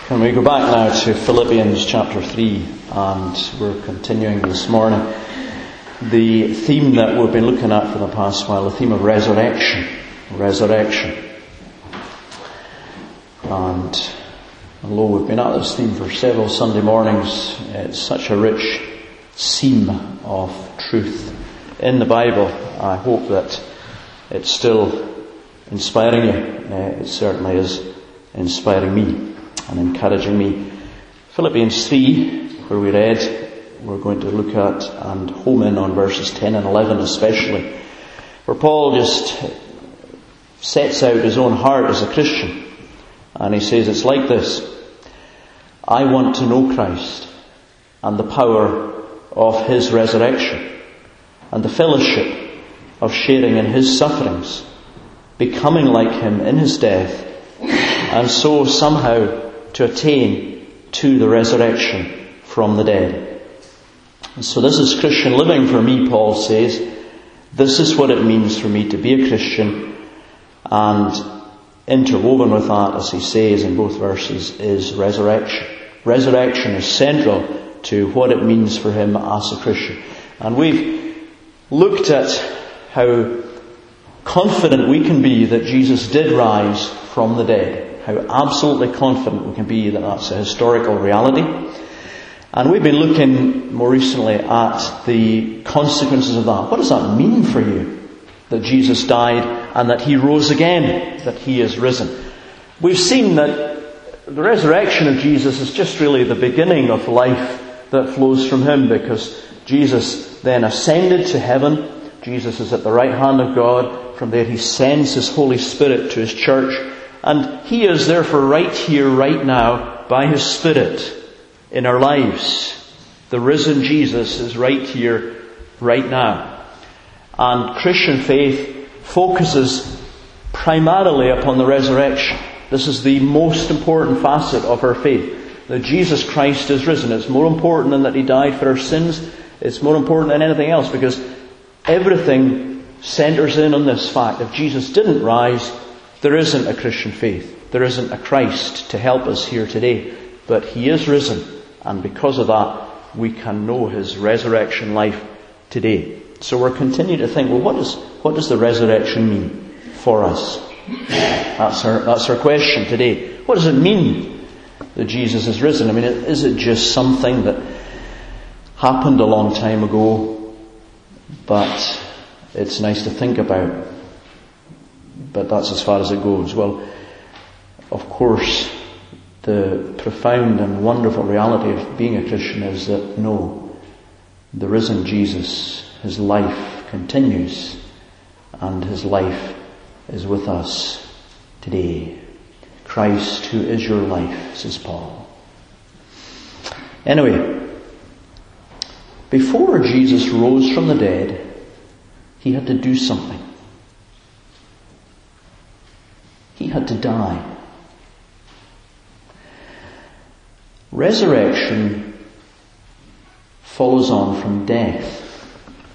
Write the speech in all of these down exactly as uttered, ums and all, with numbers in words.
Can we go back now to Philippians chapter three, and we're continuing this morning the theme that we've been looking at for the past while, the theme of resurrection. Resurrection. And although we've been at this theme for several Sunday mornings, it's such a rich seam of truth in the Bible. I hope that it's still inspiring you. Uh, it certainly is inspiring me and encouraging me. Philippians three, where we read, we're going to look at and home in on verses ten and eleven especially, where Paul just sets out his own heart as a Christian. And he says it's like this: I want to know Christ and the power of His resurrection and the fellowship of sharing in His sufferings, becoming like Him in His death, and so somehow to attain to the resurrection from the dead. And so this is Christian living for me, Paul says. This is what it means for me to be a Christian. And interwoven with that, as he says in both verses, is resurrection. Resurrection is central to what it means for him as a Christian. And we've looked at how confident we can be that Jesus did rise from the dead. How absolutely confident we can be that that's a historical reality. And we've been looking more recently at the consequences of that. What does that mean for you? That Jesus died and that He rose again, that He is risen. We've seen that the resurrection of Jesus is just really the beginning of life that flows from Him, because Jesus then ascended to heaven. Jesus is at the right hand of God. From there He sends His Holy Spirit to His church. And He is therefore right here, right now, by His Spirit in our lives. The risen Jesus is right here, right now. And Christian faith focuses primarily upon the resurrection. This is the most important facet of our faith. That Jesus Christ is risen. It's more important than that He died for our sins. It's more important than anything else, because everything centres in on this fact. If Jesus didn't rise, there isn't a Christian faith. There isn't a Christ to help us here today. But He is risen. And because of that, we can know His resurrection life today. So we're continuing to think, well, what does, what does the resurrection mean for us? That's our, that's our question today. What does it mean that Jesus is risen? I mean, is it just something that happened a long time ago, but it's nice to think about? But that's as far as it goes. Well, of course, the profound and wonderful reality of being a Christian is that no, the risen Jesus, His life continues, and His life is with us today. Christ, who is your life, says Paul. Anyway, before Jesus rose from the dead, He had to do something. He had to die. Resurrection follows on from death.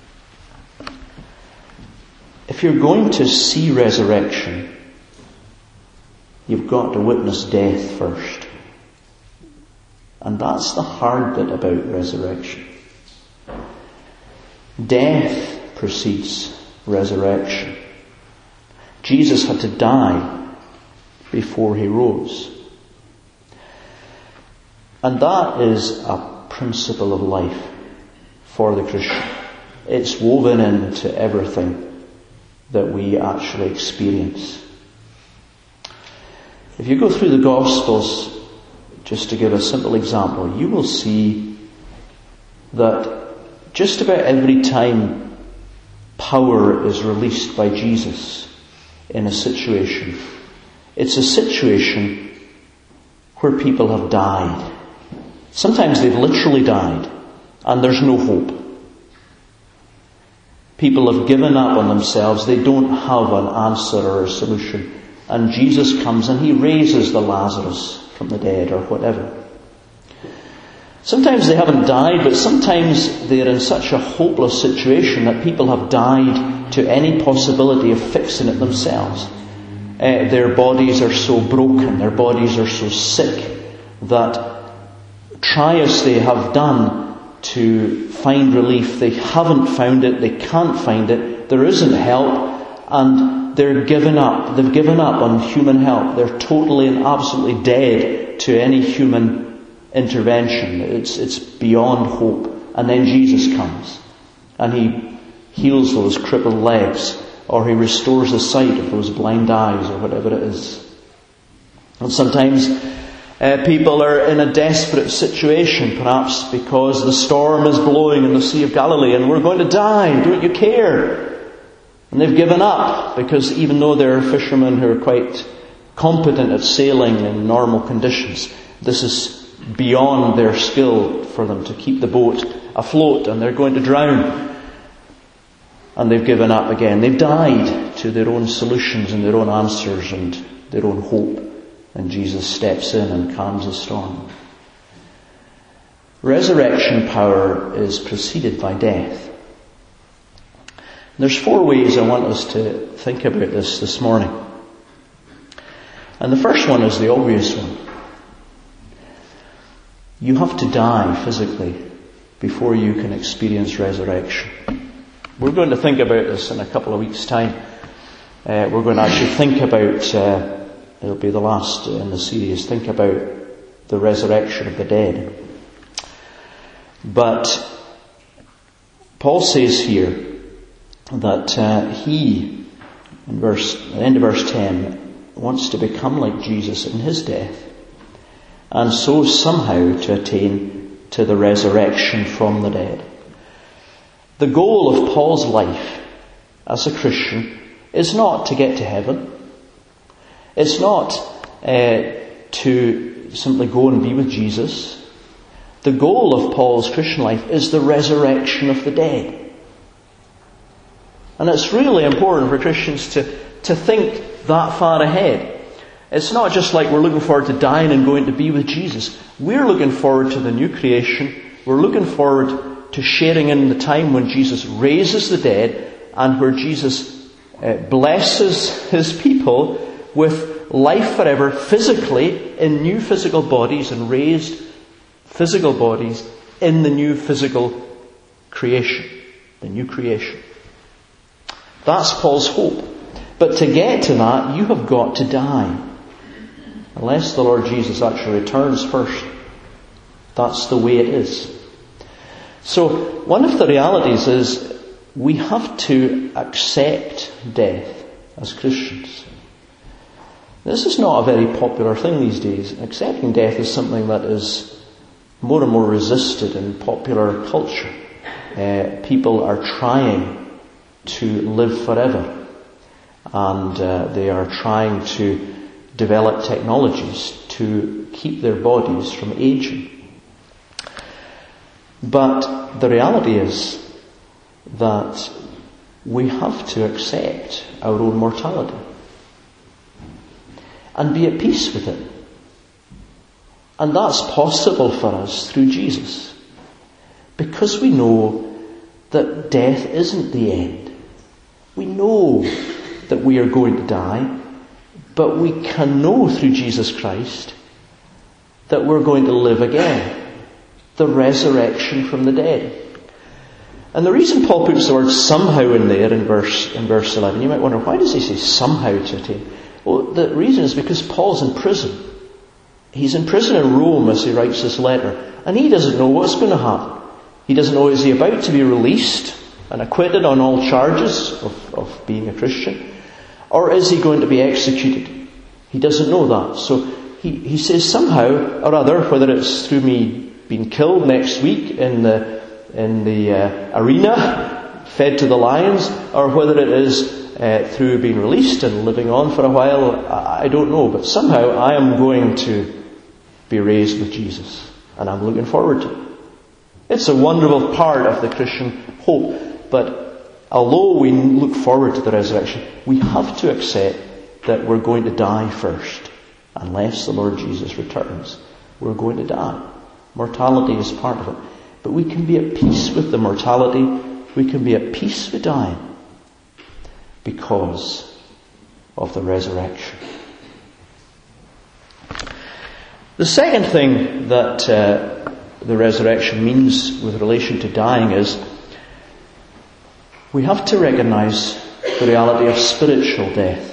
If you're going to see resurrection, you've got to witness death first. And that's the hard bit about resurrection. Death precedes resurrection. Jesus had to die before He rose. And that is a principle of life for the Christian. It's woven into everything that we actually experience. If you go through the Gospels, just to give a simple example, you will see that just about every time power is released by Jesus in a situation, it's a situation where people have died. Sometimes they've literally died, and there's no hope. People have given up on themselves. They don't have an answer or a solution. And Jesus comes and He raises the Lazarus from the dead or whatever. Sometimes they haven't died, but sometimes they're in such a hopeless situation that people have died to any possibility of fixing it themselves. Uh, their bodies are so broken, their bodies are so sick, that try as they have done to find relief, they haven't found it, they can't find it, there isn't help, and they're given up. They've given up on human help. They're totally and absolutely dead to any human intervention. It's, it's beyond hope. And then Jesus comes, and He heals those crippled legs, or He restores the sight of those blind eyes, or whatever it is. And sometimes uh, people are in a desperate situation, perhaps because the storm is blowing in the Sea of Galilee, and we're going to die. Don't you care? And they've given up, because even though they're fishermen who are quite competent at sailing in normal conditions, this is beyond their skill for them to keep the boat afloat, and they're going to drown. And they've given up again. They've died to their own solutions and their own answers and their own hope. And Jesus steps in and calms the storm. Resurrection power is preceded by death. There's four ways I want us to think about this this morning. And the first one is the obvious one. You have to die physically before you can experience resurrection. We're going to think about this in a couple of weeks' time. Uh, we're going to actually think about, uh, it'll be the last in the series, think about the resurrection of the dead. But Paul says here that uh, he, in verse, at the end of verse ten, wants to become like Jesus in His death, and so somehow to attain to the resurrection from the dead. The goal of Paul's life as a Christian is not to get to heaven. It's not uh, to simply go and be with Jesus. The goal of Paul's Christian life is the resurrection of the dead. And it's really important for Christians to, to think that far ahead. It's not just like we're looking forward to dying and going to be with Jesus. We're looking forward to the new creation. We're looking forward to sharing in the time when Jesus raises the dead, and where Jesus uh, blesses His people with life forever, physically, in new physical bodies, and raised physical bodies in the new physical creation. The new creation. That's Paul's hope. But to get to that, you have got to die. Unless the Lord Jesus actually returns first. That's the way it is. So, one of the realities is we have to accept death as Christians. This is not a very popular thing these days. Accepting death is something that is more and more resisted in popular culture. Uh, people are trying to live forever, and uh, they are trying to develop technologies to keep their bodies from aging. But the reality is that we have to accept our own mortality and be at peace with it. And that's possible for us through Jesus, because we know that death isn't the end. We know that we are going to die, but we can know through Jesus Christ that we're going to live again. The resurrection from the dead. And the reason Paul puts the word somehow in there in verse in verse eleven, you might wonder, why does he say somehow to attain? Well, the reason is because Paul's in prison. He's in prison in Rome as he writes this letter, and he doesn't know what's going to happen. He doesn't know, is he about to be released and acquitted on all charges of, of being a Christian, or is he going to be executed? He doesn't know that. So he, he says somehow or other, whether it's through me being killed next week in the in the uh, arena, fed to the lions, or whether it is uh, through being released and living on for a while, I, I don't know. But somehow I am going to be raised with Jesus, and I'm looking forward to it. It's a wonderful part of the Christian hope. But although we look forward to the resurrection, we have to accept that we're going to die first. Unless the Lord Jesus returns, we're going to die. Mortality is part of it. But we can be at peace with the mortality. We can be at peace with dying because of the resurrection. The second thing that uh, the resurrection means with relation to dying is we have to recognize the reality of spiritual death.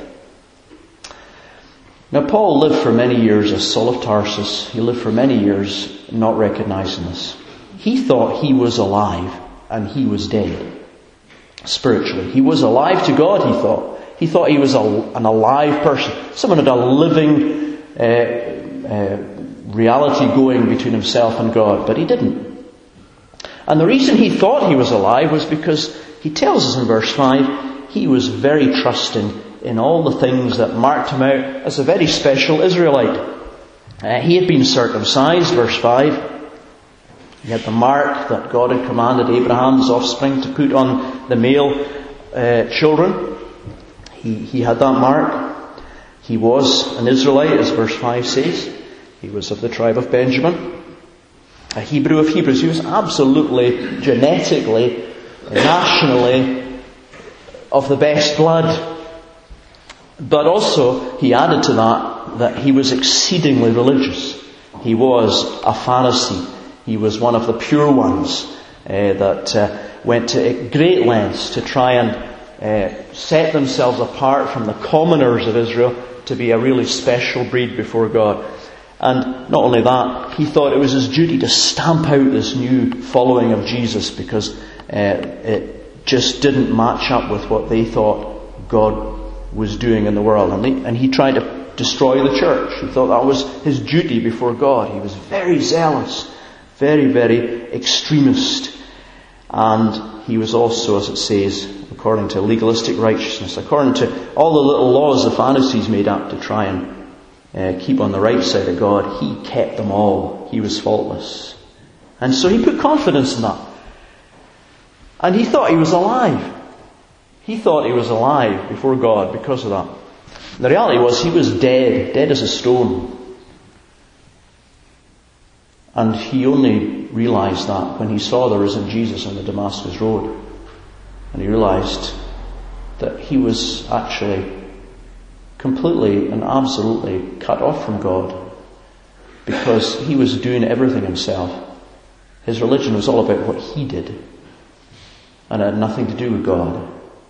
Now, Paul lived for many years as Saul of Tarsus. He lived for many years not recognizing this. He thought he was alive and he was dead. Spiritually. He was alive to God, he thought. He thought he was a, an alive person. Someone had a living uh, uh, reality going between himself and God, but he didn't. And the reason he thought he was alive was because he tells us in verse five, he was very trusting in all the things that marked him out as a very special Israelite. Uh, he had been circumcised, verse five. He had the mark that God had commanded Abraham's offspring to put on the male uh, children. He, he had that mark. He was an Israelite, as verse five says. He was of the tribe of Benjamin. A Hebrew of Hebrews. He was absolutely, genetically, nationally, of the best blood. But also, he added to that, that he was exceedingly religious. He was a Pharisee. He was one of the pure ones uh, that uh, went to great lengths to try and uh, set themselves apart from the commoners of Israel to be a really special breed before God. And not only that, he thought it was his duty to stamp out this new following of Jesus because uh, it just didn't match up with what they thought God was doing in the world. And, they, and he tried to destroy the church. He thought that was his duty before God. He was very zealous. Very, very extremist. And he was also, as it says, according to legalistic righteousness, according to all the little laws the Pharisees made up to try and uh, keep on the right side of God, he kept them all. He was faultless. And so he put confidence in that. And he thought he was alive. He thought he was alive before God because of that. The reality was he was dead, dead as a stone. And he only realized that when he saw the risen Jesus on the Damascus road. And he realized that he was actually completely and absolutely cut off from God because he was doing everything himself. His religion was all about what he did and it had nothing to do with God.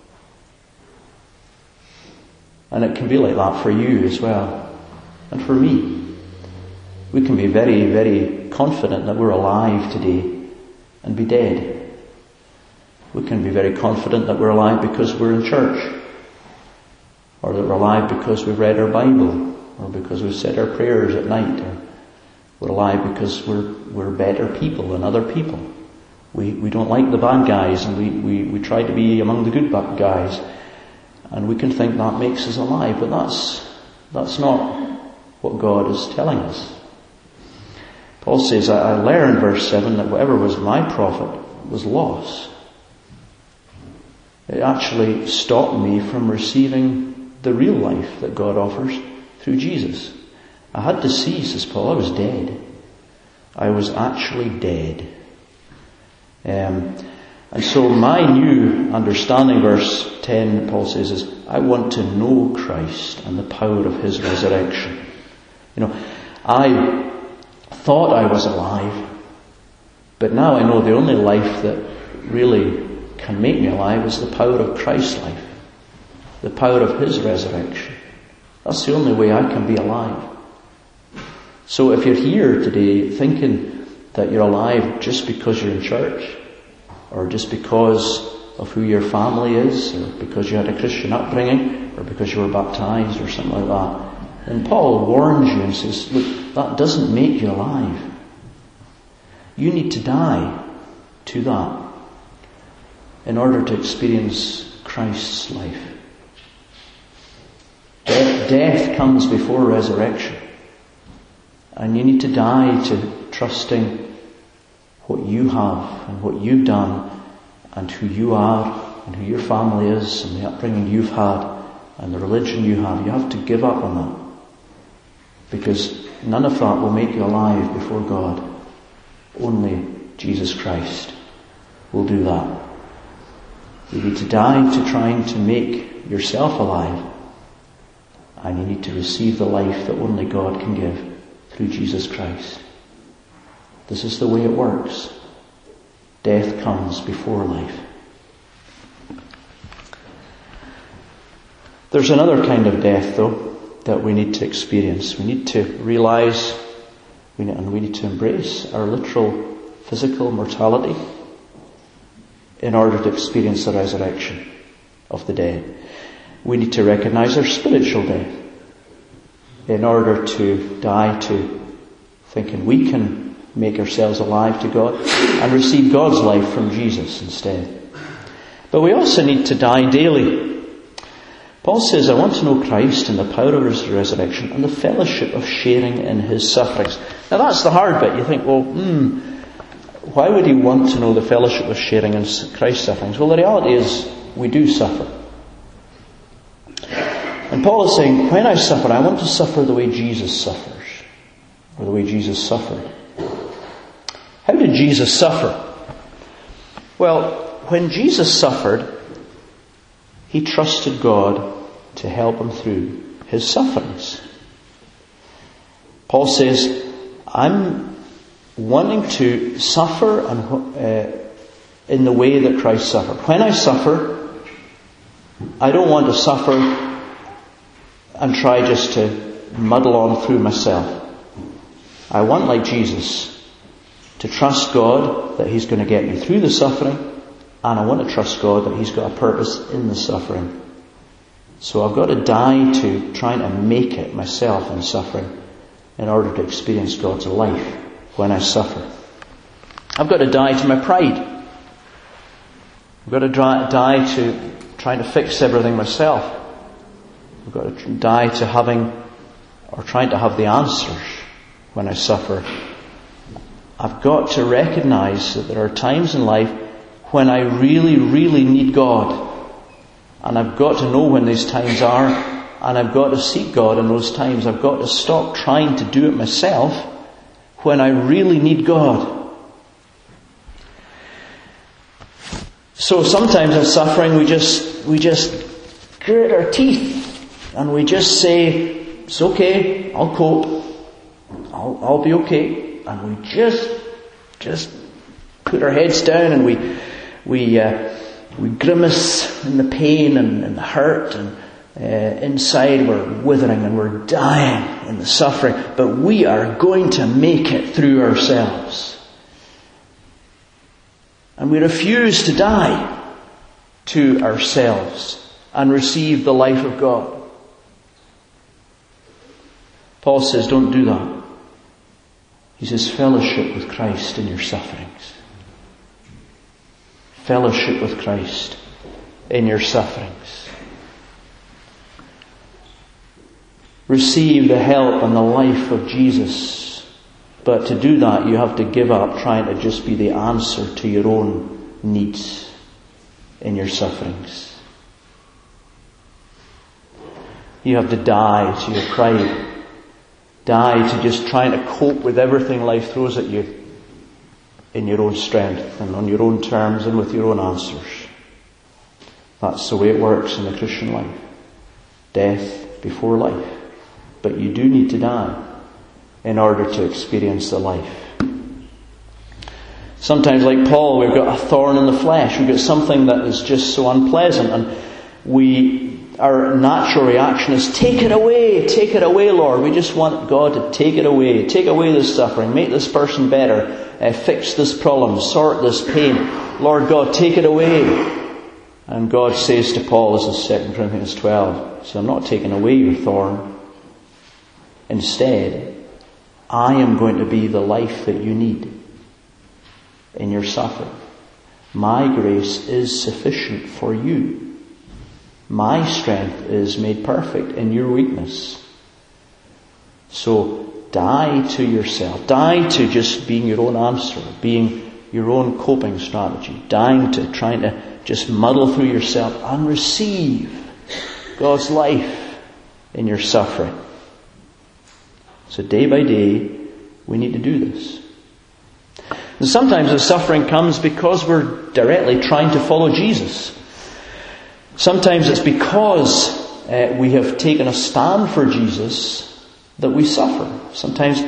And it can be like that for you as well and for me. We can be very, very confident that we're alive today and be dead. We can be very confident that we're alive because we're in church, or that we're alive because we've read our Bible, or because we've said our prayers at night, or we're alive because we're we're better people than other people. We we don't like the bad guys, and we, we, we try to be among the good bad guys, and we can think that makes us alive, but that's that's not what God is telling us. Paul says, I learned, verse seven, that whatever was my profit was loss. It actually stopped me from receiving the real life that God offers through Jesus. I had to see, says Paul, I was dead. I was actually dead. Um, and so my new understanding, verse ten, Paul says, is I want to know Christ and the power of his resurrection. You know, I thought I was alive, but now I know the only life that really can make me alive is the power of Christ's life, the power of his resurrection. That's the only way I can be alive. So if you're here today thinking that you're alive just because you're in church, or just because of who your family is, or because you had a Christian upbringing, or because you were baptized or something like that, then Paul warns you and says, look, that doesn't make you alive. You need to die to that in order to experience Christ's life. Death, death comes before resurrection. And you need to die to trusting what you have and what you've done and who you are and who your family is and the upbringing you've had and the religion you have. You have to give up on that. Because none of that will make you alive before God. Only Jesus Christ will do that. You need to die to trying to make yourself alive. And you need to receive the life that only God can give through Jesus Christ. This is the way it works. Death comes before life. There's another kind of death, though, that we need to experience. We need to realize we need, and we need to embrace our literal physical mortality in order to experience the resurrection of the dead. We need to recognize our spiritual death in order to die to thinking we can make ourselves alive to God and receive God's life from Jesus instead. But we also need to die daily. Paul says, I want to know Christ and the power of His resurrection and the fellowship of sharing in His sufferings. Now that's the hard bit. You think, well, hmm, why would he want to know the fellowship of sharing in Christ's sufferings? Well, the reality is, we do suffer. And Paul is saying, when I suffer, I want to suffer the way Jesus suffers, or the way Jesus suffered. How did Jesus suffer? Well, when Jesus suffered, He trusted God to help Him through His sufferings. Paul says, I'm wanting to suffer and, uh, in the way that Christ suffered. When I suffer, I don't want to suffer and try just to muddle on through myself. I want, like Jesus, to trust God that He's going to get me through the suffering, and I want to trust God that He's got a purpose in the suffering. So I've got to die to trying to make it myself in suffering in order to experience God's life when I suffer. I've got to die to my pride. I've got to die to trying to fix everything myself. I've got to die to having, or trying to have the answers when I suffer. I've got to recognize that there are times in life when I really, really need God. And I've got to know when these times are, and I've got to seek God in those times. I've got to stop trying to do it myself when I really need God. So sometimes in suffering we just, we just grit our teeth and we just say, it's okay, I'll cope, I'll, I'll be okay. And we just, just put our heads down and we, we, uh, we grimace in the pain and, and the hurt, and uh, inside we're withering and we're dying in the suffering, but we are going to make it through ourselves. And we refuse to die to ourselves and receive the life of God. Paul says, don't do that. He says, fellowship with Christ in your sufferings. Fellowship with Christ in your sufferings. Receive the help and the life of Jesus. But to do that, you have to give up trying to just be the answer to your own needs in your sufferings. You have to die to your pride. Die to just trying to cope with everything life throws at you in your own strength and on your own terms and with your own answers. That's the way it works in the Christian life. Death before life. But you do need to die in order to experience the life. Sometimes, like Paul, we've got a thorn in the flesh. We've got something that is just so unpleasant, and we, our natural reaction is, take it away, take it away, Lord. We just want God to take it away. Take away this suffering. Make this person better. Uh, fix this problem. Sort this pain. Lord God, take it away. And God says to Paul, this is Second Corinthians twelve, so I'm not taking away your thorn. Instead, I am going to be the life that you need in your suffering. My grace is sufficient for you. My strength is made perfect in your weakness. So die to yourself. Die to just being your own answer, being your own coping strategy. Dying to trying to just muddle through yourself and receive God's life in your suffering. So day by day, we need to do this. And sometimes the suffering comes because we're directly trying to follow Jesus. Sometimes it's because uh, we have taken a stand for Jesus that we suffer. Sometimes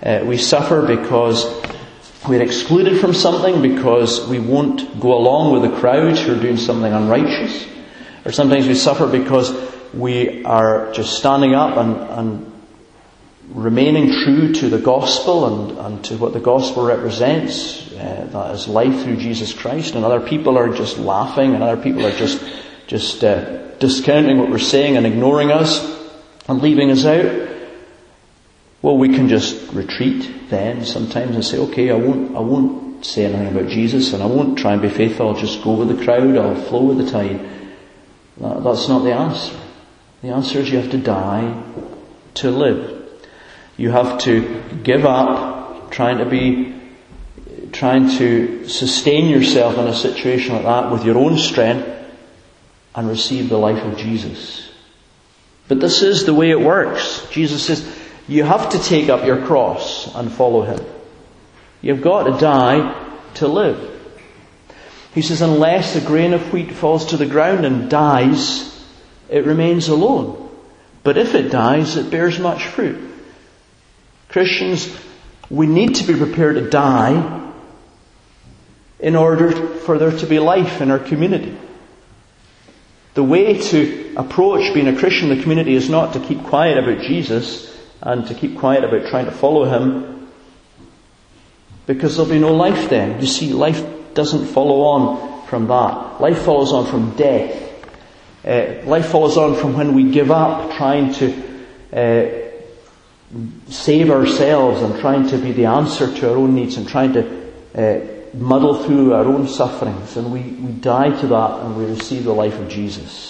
Uh, we suffer because we're excluded from something, because we won't go along with the crowd who are doing something unrighteous. Or sometimes we suffer because we are just standing up and, and remaining true to the gospel and, and to what the gospel represents. Uh, that is life through Jesus Christ. And other people are just laughing, and other people are just, just uh, discounting what we're saying and ignoring us and leaving us out. Well, we can just retreat then sometimes and say, okay, I won't, I won't say anything about Jesus, and I won't try and be faithful. I'll just go with the crowd. I'll flow with the tide. That, that's not the answer. The answer is you have to die to live. You have to give up trying to be, trying to sustain yourself in a situation like that with your own strength and receive the life of Jesus. But this is the way it works. Jesus says, you have to take up your cross and follow Him. You've got to die to live. He says, unless a grain of wheat falls to the ground and dies, it remains alone. But if it dies, it bears much fruit. Christians, we need to be prepared to die in order for there to be life in our community. The way to approach being a Christian in the community is not to keep quiet about Jesus and to keep quiet about trying to follow Him, because there'll be no life then. You see, life doesn't follow on from that. Life follows on from death. Uh, life follows on from when we give up trying to uh, save ourselves and trying to be the answer to our own needs and trying to uh, muddle through our own sufferings. And we, we die to that and we receive the life of Jesus.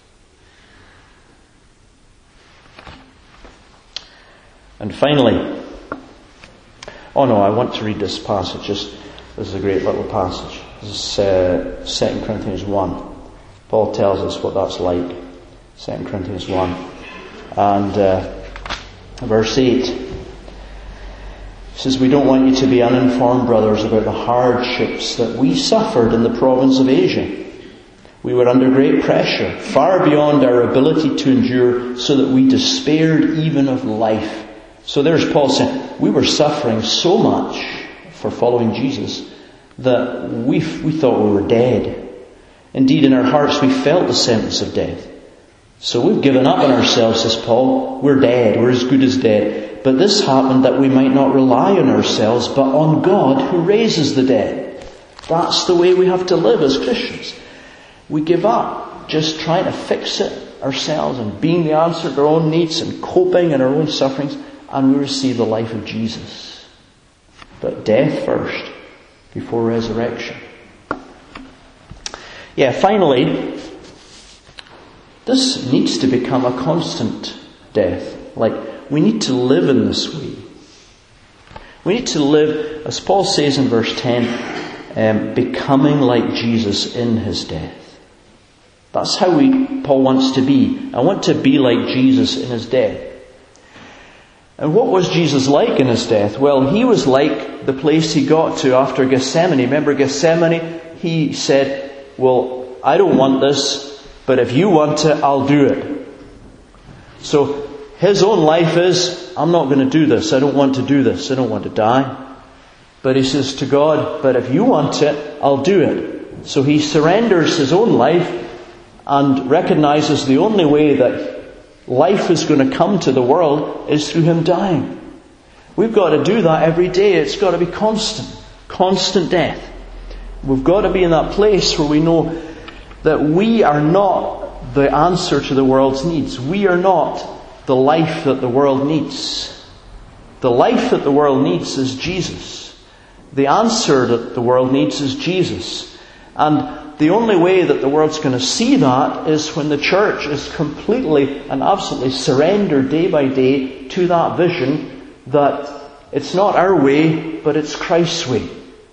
And finally, oh no, I want to read this passage. Just, this is a great little passage. This is uh, Second Corinthians one. Paul tells us what that's like. Second Corinthians one. And uh, verse eight. He says, we don't want you to be uninformed, brothers, about the hardships that we suffered in the province of Asia. We were under great pressure, far beyond our ability to endure, so that we despaired even of life. So there's Paul saying, we were suffering so much for following Jesus that we, we thought we were dead. Indeed, in our hearts we felt the sentence of death. So we've given up on ourselves, says Paul. We're dead. We're as good as dead. But this happened that we might not rely on ourselves, but on God who raises the dead. That's the way we have to live as Christians. We give up just trying to fix it ourselves and being the answer to our own needs and coping in our own sufferings, and we receive the life of Jesus. But death first, before resurrection. Yeah, finally, this needs to become a constant death. Like, we need to live in this way. We need to live, as Paul says in verse ten, um, becoming like Jesus in His death. That's how we, Paul wants to be. I want to be like Jesus in His death. And what was Jesus like in His death? Well, He was like the place He got to after Gethsemane. Remember Gethsemane? He said, well, I don't want this, but if you want it, I'll do it. So His own life is, I'm not going to do this. I don't want to do this. I don't want to die. But He says to God, but if you want it, I'll do it. So He surrenders His own life and recognizes the only way that life is going to come to the world is through Him dying. We've got to do that every day. It's got to be constant. Constant death. We've got to be in that place where we know that we are not the answer to the world's needs. We are not the life that the world needs. The life that the world needs is Jesus. The answer that the world needs is Jesus. And the only way that the world's going to see that is when the church is completely and absolutely surrendered day by day to that vision that it's not our way, but it's Christ's way.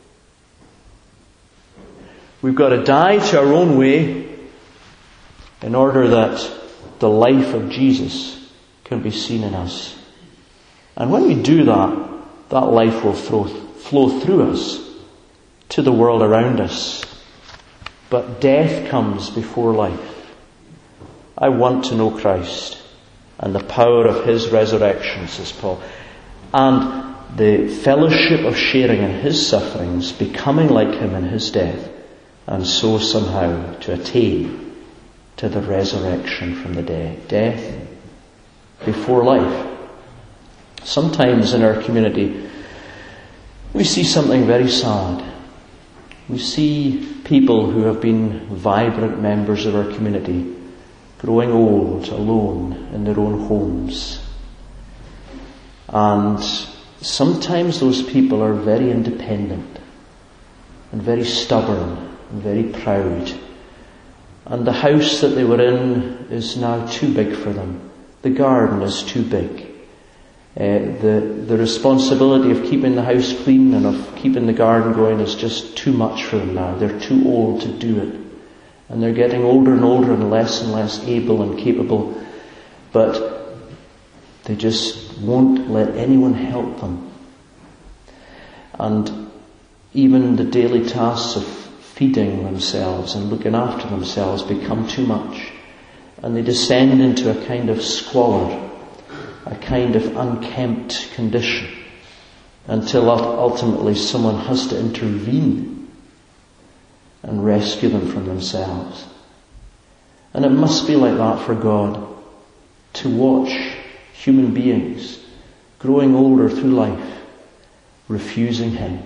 We've got to die to our own way in order that the life of Jesus can be seen in us. And when we do that, that life will flow, flow through us to the world around us. But death comes before life. I want to know Christ and the power of His resurrection, says Paul. And the fellowship of sharing in his sufferings, becoming like him in his death, and so somehow to attain to the resurrection from the dead. Death before life. Sometimes in our community we see something very sad. We see people who have been vibrant members of our community growing old, alone in their own homes. And sometimes those people are very independent and very stubborn and very proud. And the house that they were in is now too big for them. The garden is too big. Uh, the, the responsibility of keeping the house clean and of keeping the garden going is just too much for them now. They're too old to do it. And they're getting older and older and less and less able and capable. But they just won't let anyone help them. And even the daily tasks of feeding themselves and looking after themselves become too much. And they descend into a kind of squalor, a kind of unkempt condition, until ultimately someone has to intervene and rescue them from themselves. And it must be like that for God, to watch human beings growing older through life, refusing Him.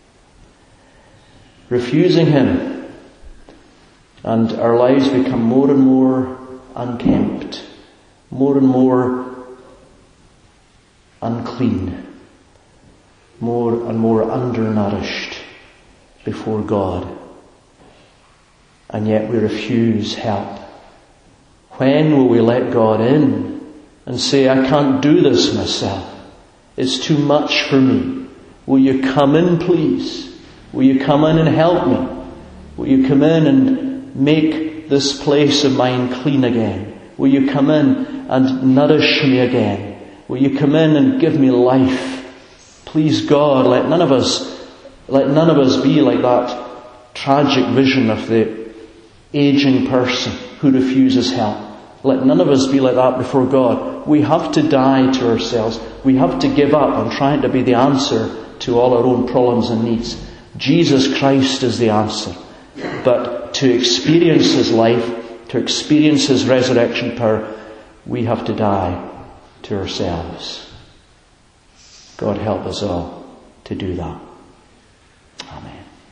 Refusing Him. And our lives become more and more unkempt, more and more unclean, more and more undernourished before God. And yet we refuse help. When will we let God in and say, I can't do this myself. It's too much for me. Will you come in, please? Will you come in and help me? Will you come in and make this place of mine clean again? Will you come in and nourish me again? Will you come in and give me life? Please God, let none of us, let none of us be like that tragic vision of the aging person who refuses help. Let none of us be like that before God. We have to die to ourselves. We have to give up on trying to be the answer to all our own problems and needs. Jesus Christ is the answer. But to experience His life, to experience His resurrection power, we have to die to ourselves. God help us all to do that.